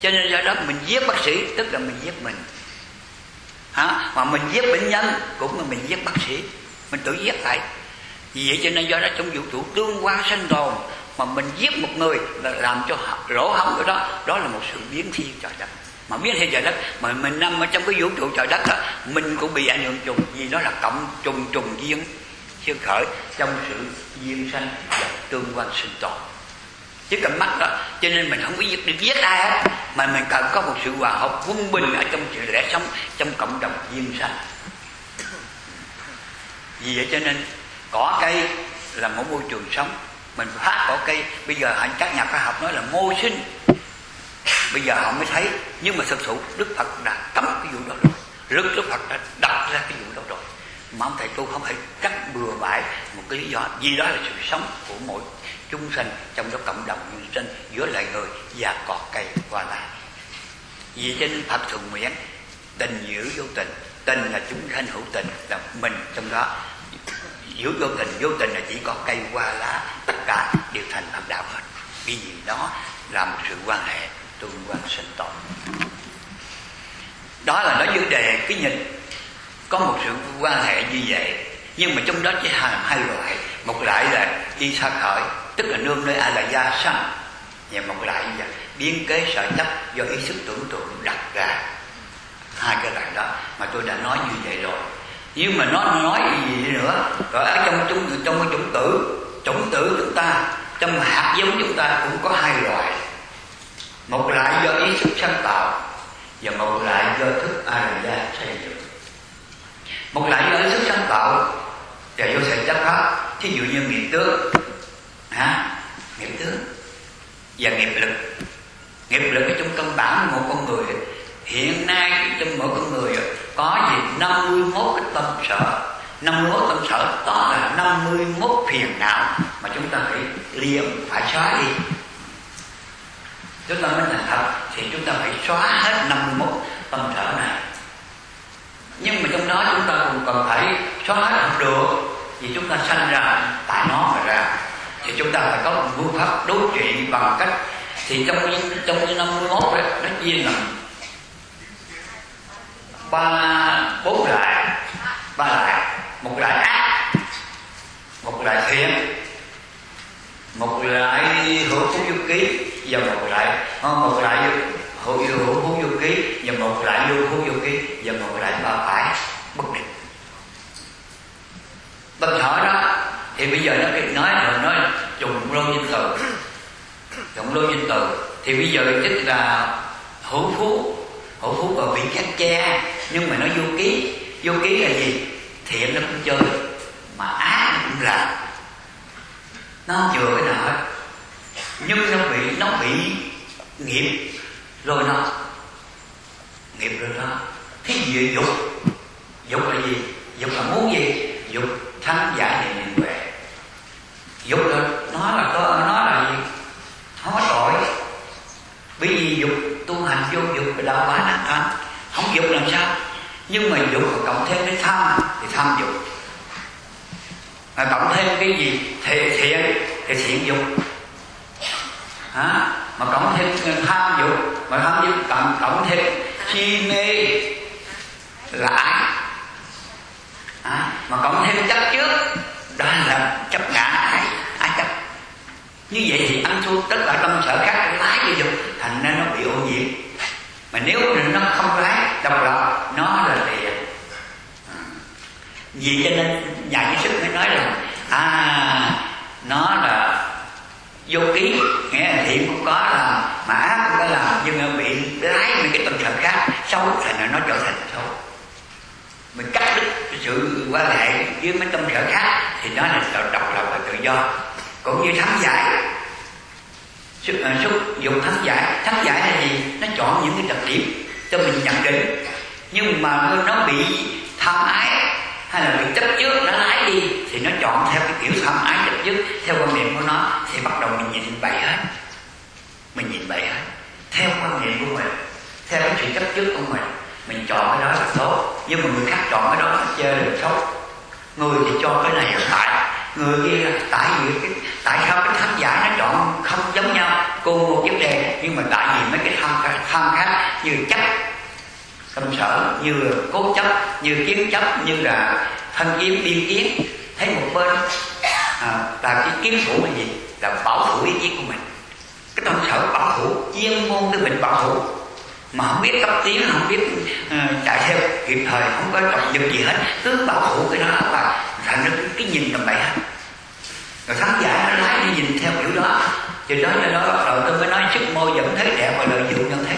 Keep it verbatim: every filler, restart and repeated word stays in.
Cho nên do đó mình giết bác sĩ tức là mình giết mình. Hả? Mà mình giết bệnh nhân cũng là mình giết bác sĩ, mình tự giết lại. Vì vậy cho nên do đó trong vũ trụ tương quan sinh tồn, mà mình giết một người là làm cho lỗ hổng của đó, đó là một sự biến thiên trời đất. Mà biến thiên trời đất mà mình nằm ở trong cái vũ trụ trời đất đó, mình cũng bị ảnh hưởng chung, vì đó là cộng trùng trùng duyên chưa khởi trong sự duyên sanh và tương quan sinh tồn. Chứ cần mắt đó, cho nên mình không có giết, được giết ai hết, mà mình cần có một sự hòa hợp quân bình ở trong sự lẽ sống, trong cộng đồng duyên sanh. Vì vậy cho nên cỏ cây là một môi trường sống, mình phát cỏ cây. Bây giờ các nhà khoa học nói là mô sinh, bây giờ họ mới thấy, nhưng mà thực sự Đức Phật đã cấm cái vụ đó rồi, rất Đức Phật đã đặt ra cái vụ đó rồi. Mà ông thầy tu không thể cắt bừa bãi một cái lý do, vì đó là sự sống của mỗi chúng sanh trong đó cộng đồng nhân sinh giữa loài người và cỏ cây qua lại. Vì cho nên Phật thường nguyện tình giữ vô tình, tình là chúng sanh hữu tình, là mình trong đó giữ vô tình, vô tình là chỉ có cây qua lá, tất cả đều thành Phật đạo hết. Vì gì đó là một sự quan hệ tương quan sinh tồn. Đó là nói vấn đề cái nhìn có một sự quan hệ như vậy, nhưng mà trong đó chỉ hai hai loại. Một loại là y sa khởi, tức là nương nơi a la gia sanh, và một loại là biến kế sở chấp do ý sức tưởng tượng đặt ra. Hai cái loại đó mà tôi đã nói như vậy rồi. Nhưng mà nó nói gì nữa, rồi ở trong trong trong cái chủng tử, chủng tử chúng ta, trong hạt giống chúng ta cũng có hai loại. Một loại do ý sức sáng tạo, và một loại do thức a la gia xây dựng. Một loại do ý sức sáng tạo và do sự chấp pháp, thí dụ như nghiệp tướng, hả? Nghiệp tướng và nghiệp lực. Nghiệp lực ở trong căn bản của một con người hiện nay trong mỗi con người có gì năm mươi mốt cái tâm sở. Năm mươi mốt tâm sở đó là năm mươi mốt phiền não mà chúng ta phải liệm, phải xóa đi. Chúng ta mới thành thật thì chúng ta phải xóa hết năm mươi mốt tâm sở này. Nhưng mà trong đó chúng ta cũng cần phải xóa hết không được, vì chúng ta sanh ra tại nó mà ra, thì chúng ta phải có một phương pháp đối trị bằng cách, thì trong trong cái năm mươi mốt đó nó chia làm ba bốn loại, ba loại. Một loại ác, một loại thiện, một loại hữu phú vô ký, và một loại một loại hữu hữu phú vô ký, và một loại vô phú vô ký, và một loại ba phải bất định. Tâm sở đó thì bây giờ nó nói rồi nói trùng lô nhân từ, trùng lô nhân từ thì bây giờ tức là hữu phú, hữu phú còn bị khắc che, nhưng mà nó vô ký. Vô ký là gì? Thiện nó cũng chơi, mà ác nó cũng làm, nó không chừa cái nào hết. Nhưng nó bị nó bị nghiệp rồi nó nghiệp rồi nó thí dụ dục. Dục là gì? Dục là muốn gì? Dục thắng giải này nhìn về. Dục là nó là có nó là gì? Không có tội. Bởi vì dục tu hành vô dục là đạo quả năng thành. Không dục làm sao? Nhưng mà dục cộng thêm cái tham thì tham dục, mà cộng thêm cái gì thì thiện thì thiện dục, hả? Mà cộng thêm tham dục, mà tham dục cộng cộng thêm si mê là ái, à, mà cộng thêm chấp trước đó là chấp ngã ái, ái chấp. Như vậy thì ăn thua tất cả tâm sở khác lái cho dục, thành ra nó bị ô nhiễm. Mà nếu nó không lái độc lập, nó là thiện. Vì cho nên nhà trí thức mới nói là à nó là vô ký, nghĩa là thiện cũng có làm mà ác cũng có làm, nhưng mà bị lái những cái tâm sở khác xấu, thành ra nó trở thành xấu. Mình cắt đứt sự quan hệ với mấy tâm sở khác thì nó là độc lập và tự do. Cũng như thắng giải, xúc dục thắng giải. Thắng giải là gì? Nó chọn những cái đặc điểm cho mình nhận định, nhưng mà nó bị tham ái hay là bị chấp trước nó lái đi thì nó chọn theo cái kiểu tham ái chấp trước theo quan niệm của nó, thì bắt đầu mình nhìn bậy hết, mình nhìn bậy hết theo quan niệm của mình, theo cái sự chấp trước của mình. Mình chọn cái đó là tốt, nhưng mà người khác chọn cái đó là chơi là xấu. Người thì cho cái này là tại, người kia là tại vì cái tại sao cái tham giải nó chọn không giống nhau cùng một vấn đề, nhưng mà tại vì mấy cái tham tham khác như chấp tâm sở, như cố chấp, như kiến chấp, như là thân kiến biên kiến. Thấy một bên à, là cái kiến thủ là gì? Là bảo thủ ý kiến của mình. Cái tâm sở bảo thủ, chuyên môn cái mình bảo thủ, mà không biết cấp tiến, không biết uh, chạy theo kịp thời, không có động lực gì hết, cứ bảo thủ cái đó và thành ra cái nhìn tầm bậy hết. Rồi khán giả nó lái đi nhìn theo kiểu đó, cho đó cho đó bắt đầu tôi mới nói sức môi vẫn thấy đẹp và lợi dụng nhận